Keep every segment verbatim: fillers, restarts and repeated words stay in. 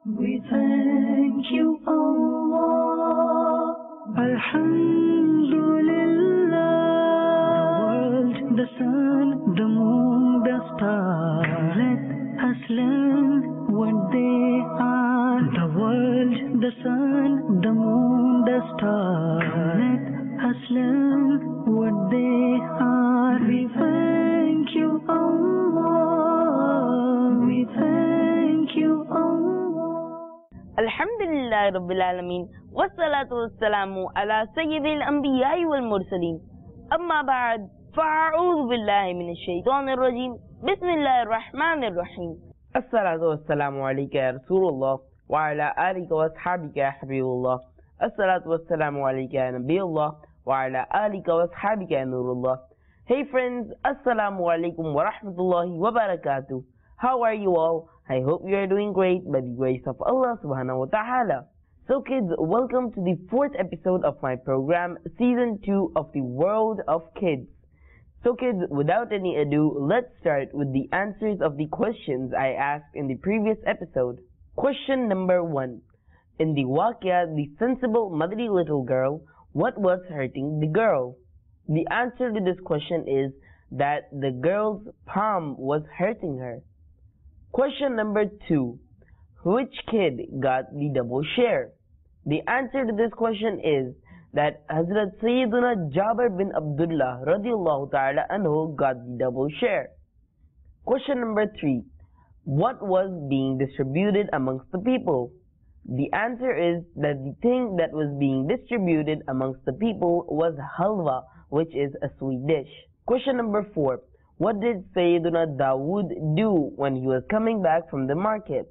We thank you, Allah. Alhamdulillah. The world, the sun, the moon, the stars. Let us learn what they are. The world, the sun, the moon, the stars. Let us learn what they are. We thank you, Allah. We thank you, Allah. Alhamdulillah Rabbil Alameen. Wassalatu wassalamu ala Sayyidil Anbiya'i wal Mursaleen. Amma ba'd. Fa'a'udhu billahi minash shaitanir rajim. Bismillahir rahmanir rahim. Assalatu wassalamu alayka ya Rasulullah wa ala alika wa ashabika ya Habibullah. Assalatu wassalamu alayka ya Nabiyullah wa ala alika wa ashabika ya Nurullah. Hey friends, Assalamu alaikum wa rahmatullahi wa barakatuh. How are you all? I hope you are doing great by the grace of Allah subhanahu wa ta'ala. So kids, welcome to the fourth episode of my program, season two of the World of Kids. So kids, without any ado, let's start with the answers of the questions I asked in the previous episode. Question number one. In the Waqia, the sensible motherly little girl, what was hurting the girl? The answer to this question is that the girl's palm was hurting her. Question number two. Which kid got the double share? The answer to this question is that Hazrat Sayyiduna Jabir bin Abdullah radiallahu ta'ala anhu got the double share. Question number three. What was being distributed amongst the people? The answer is that the thing that was being distributed amongst the people was halwa, which is a sweet dish. Question number four. What did Sayyiduna Dawood do when he was coming back from the market?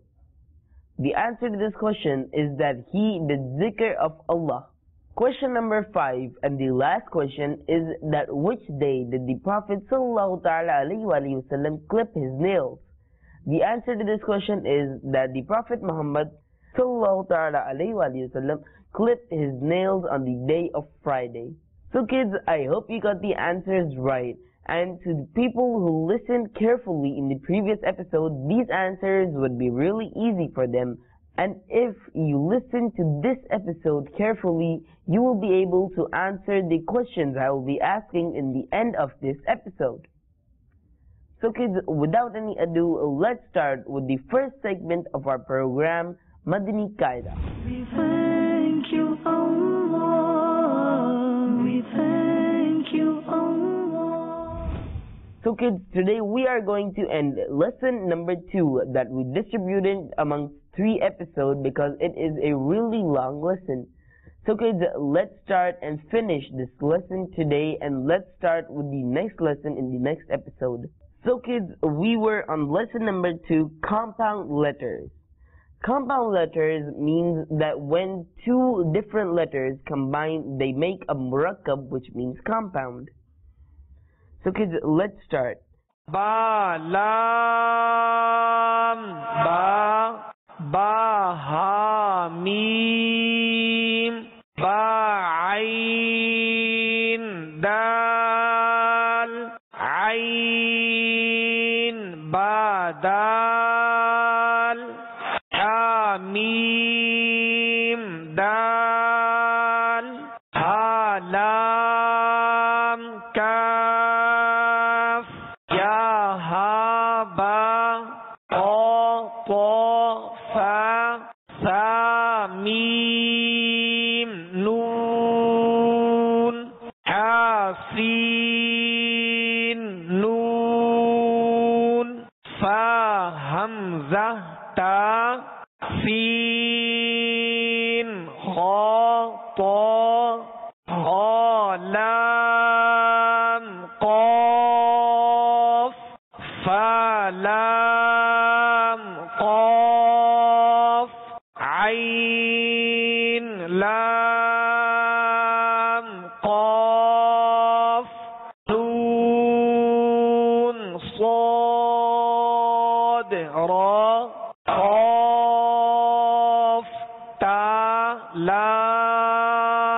The answer to this question is that he did zikr of Allah. Question number five and the last question is that which day did the Prophet sallallahu ta'ala alayhi wa sallam clip his nails? The answer to this question is that the Prophet Muhammad sallallahu ta'ala alayhi wa sallam clipped his nails on the day of Friday. So kids, I hope you got the answers right. And to the people who listened carefully in the previous episode, these answers would be really easy for them. And if you listen to this episode carefully, you will be able to answer the questions I will be asking in the end of this episode. So kids, without any ado, let's start with the first segment of our program, Madani Qaida. We thank you, Allah. We thank you, Allah. So kids, today we are going to end lesson number two that we distributed amongst three episodes because it is a really long lesson. So kids, let's start and finish this lesson today, and let's start with the next lesson in the next episode. So kids, we were on lesson number two, compound letters. Compound letters means that when two different letters combine, they make a murakkab, which means compound. So kids, let's start. Ba, lam, ba, ba, ha, mim, ba, ain, dal, ain, ba, dal, ha, mim, dal, ha, lam, kaf. La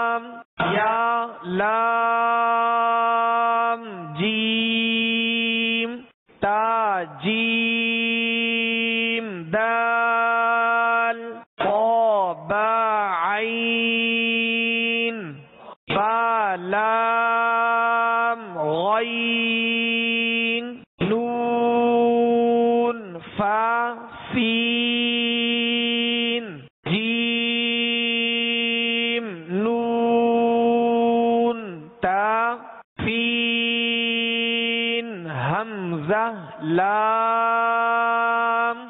لام غين نون فا سين جيم نون تا سين همزة لام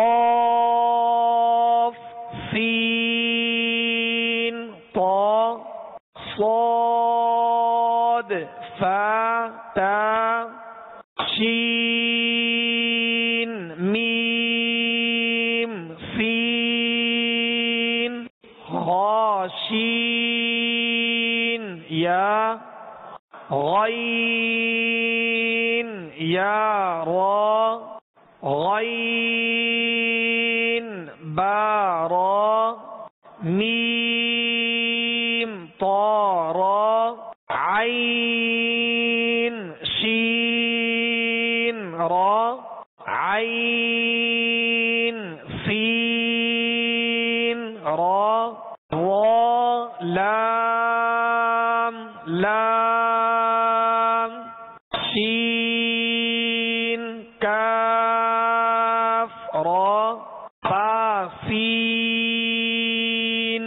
قاف سين طا صاد فا تا شين ميم سين خاشين يا غين يا را غين بارا ميم طارا عين شين را عين سين را را لام لام شين كاف را فا سين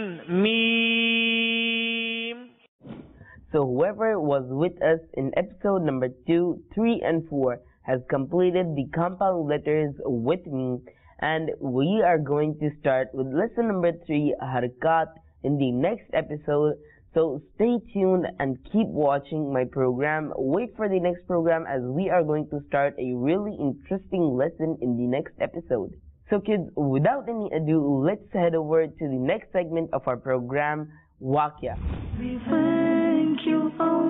ميم. So whoever was with us in episode number two, three and four has completed the compound letters with me, and we are going to start with lesson number three, Harakat, in the next episode. So stay tuned and keep watching my program. Wait for the next program as we are going to start a really interesting lesson in the next episode. So kids, without any ado, let's head over to the next segment of our program, Waqia. We thank you,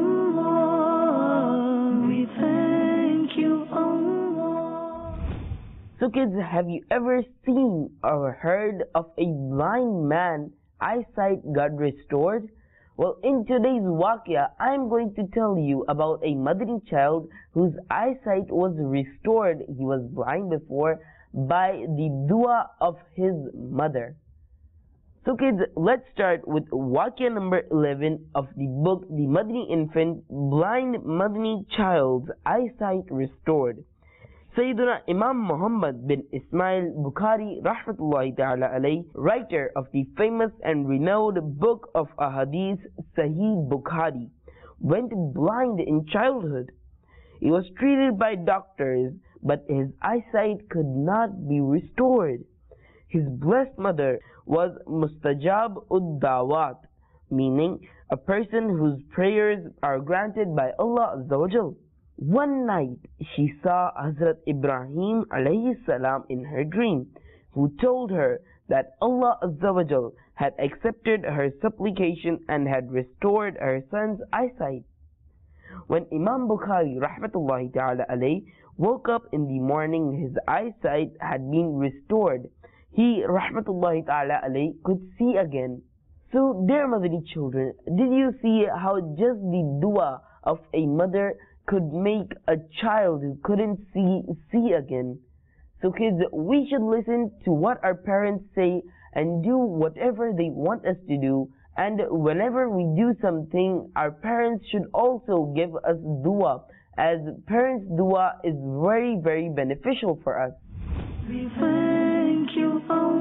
Allah. We thank you, Allah. So kids, have you ever seen or heard of a blind man eyesight got restored? Well, in today's Waqia, I'm going to tell you about a Madani child whose eyesight was restored. He was blind before by the dua of his mother. So kids, let's start with Waqia number eleven of the book The Madani Infant, Blind Madani Child's Eyesight Restored. Sayyiduna Imam Muhammad bin Ismail Bukhari rahmatullahi ta'ala alayh, writer of the famous and renowned book of Ahadith Sahih Bukhari, went blind in childhood. He was treated by doctors, but his eyesight could not be restored. His blessed mother was Mustajab ud-Dawat, meaning a person whose prayers are granted by Allah Azza wa Jal. One night she saw Hazrat Ibrahim alayhi salam in her dream, who told her that Allah Azza wa Jal had accepted her supplication and had restored her son's eyesight. When Imam Bukhari rahmatullahi ta'ala alayh woke up in the morning, his eyesight had been restored. He rahmatullahi ta'ala alayh could see again. So dear Madani children, did you see how just the dua of a mother could make a child who couldn't see, see again? So kids, we should listen to what our parents say and do whatever they want us to do. And whenever we do something, our parents should also give us dua, as parents' dua is very, very beneficial for us. We thank you,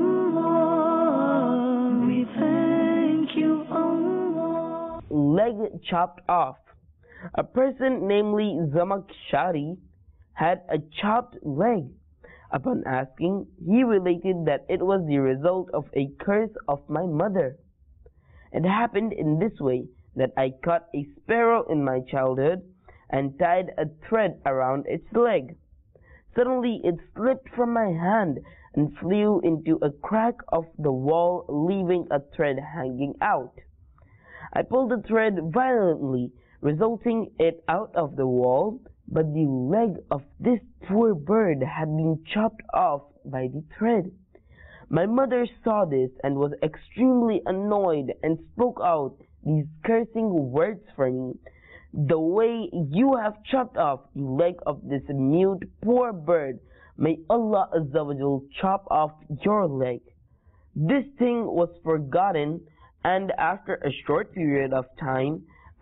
Allah. We thank you, Allah. Leg chopped off. A person, namely Zamakshari, had a chopped leg. Upon asking, he related that it was the result of a curse of my mother. It happened in this way, that I caught a sparrow in my childhood and tied a thread around its leg. Suddenly it slipped from my hand and flew into a crack of the wall, leaving a thread hanging out. I pulled the thread violently, resulting it out of the wall, but the leg of this poor bird had been chopped off by the thread. My mother saw this and was extremely annoyed and spoke out these cursing words for me. The way you have chopped off the leg of this mute poor bird, may Allah Azza wa Jal chop off your leg. This thing was forgotten, and after a short period of time,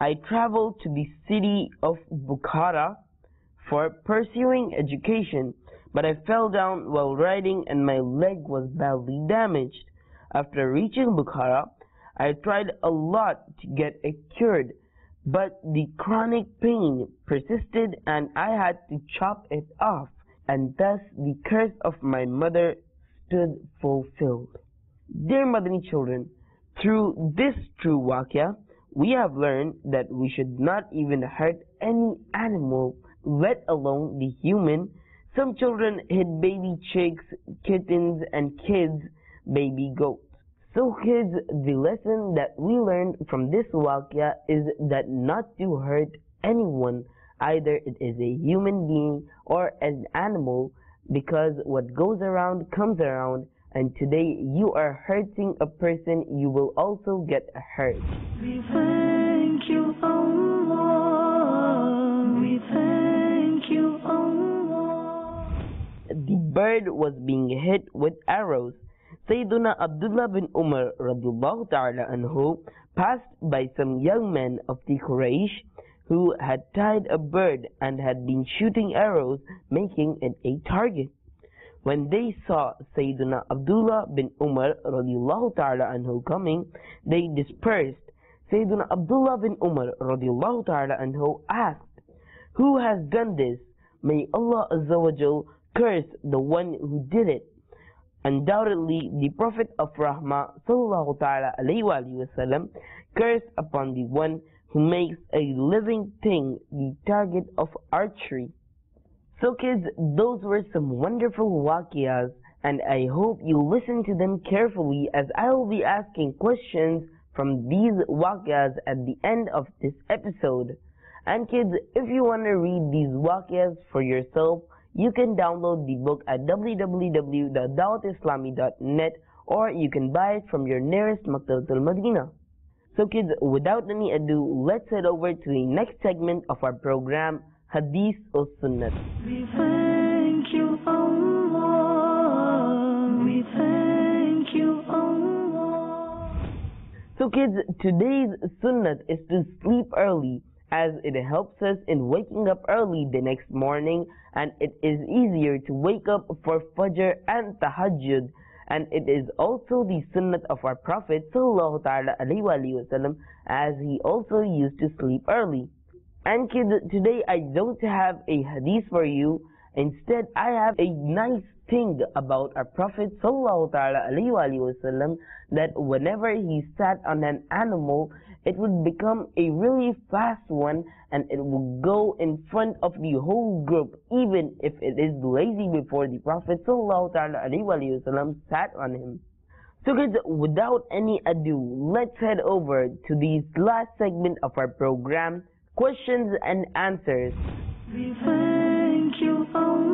I traveled to the city of Bukhara for pursuing education, but I fell down while riding and my leg was badly damaged. After reaching Bukhara, I tried a lot to get it cured, but the chronic pain persisted and I had to chop it off, and thus the curse of my mother stood fulfilled. Dear Madani children, through this true waqia, we have learned that we should not even hurt any animal, let alone the human. Some children hit baby chicks, kittens, and kids, baby goats. So kids, the lesson that we learned from this waqia is that not to hurt anyone, either it is a human being or an animal, because what goes around comes around, and today you are hurting a person, you will also get hurt. We thank you, Allah. We thank you, Allah. The bird was being hit with arrows. Sayyiduna Abdullah bin Umar radiallahu ta'ala anhu passed by some young men of the Quraysh who had tied a bird and had been shooting arrows, making it a target. When they saw Sayyiduna Abdullah bin Umar radiallahu ta'ala anhu coming, they dispersed. Sayyiduna Abdullah bin Umar radiallahu ta'ala anhu asked, "Who has done this? May Allah Azza wa Jal curse the one who did it." Undoubtedly, the Prophet of Rahmah sallallahu ta'ala alayhi wa sallam cursed upon the one who makes a living thing the target of archery. So kids, those were some wonderful waqiyas, and I hope you listen to them carefully, as I will be asking questions from these waqiyas at the end of this episode. And kids, if you want to read these waqiyas for yourself, you can download the book at w w w dot dawat islami dot net, or you can buy it from your nearest Maktabatul Madinah. So kids, without any ado, let's head over to the next segment of our program, Hadith or Sunnat. We thank you, Allah. We thank you, Allah. So kids, today's Sunnat is to sleep early, as it helps us in waking up early the next morning, and it is easier to wake up for Fajr and Tahajjud, and it is also the Sunnat of our Prophet sallallahu ta'ala alayhi wa sallam, as he also used to sleep early. And kids, today I don't have a hadith for you. Instead, I have a nice thing about our Prophet sallallahu ta'ala alayhi wa sallam, that whenever he sat on an animal, it would become a really fast one, and it would go in front of the whole group, even if it is lazy before the Prophet sallallahu ta'ala alayhi wa sallam sat on him. So kids, without any ado, let's head over to the last segment of our program, Questions and Answers. We thank you,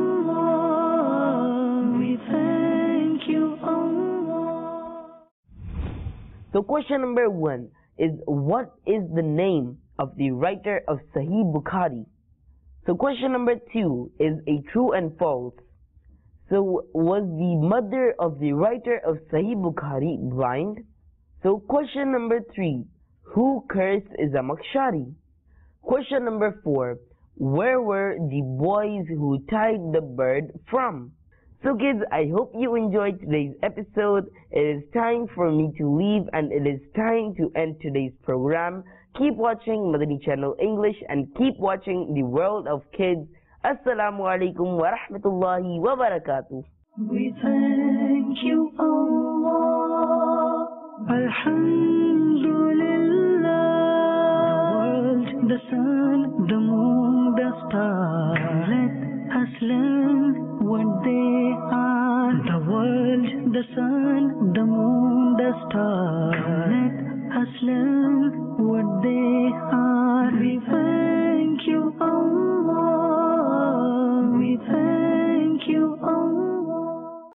Allah. We thank you, Allah. So question number one is, what is the name of the writer of Sahih Bukhari? So question number two is a true and false. So was the mother of the writer of Sahih Bukhari blind? So question number three, who cursed Zamakhshari? Question number four, where were the boys who tied the bird from? So kids, I hope you enjoyed today's episode. It is time for me to leave, and it is time to end today's program. Keep watching Madani Channel English and keep watching the World of Kids. Assalamu alaikum wa rahmatullahi wa barakatuh. We thank you, Allah. Alhamdulillah. The sun, the moon, the stars, let us learn what they are. The world, the sun, the moon, the stars, let us learn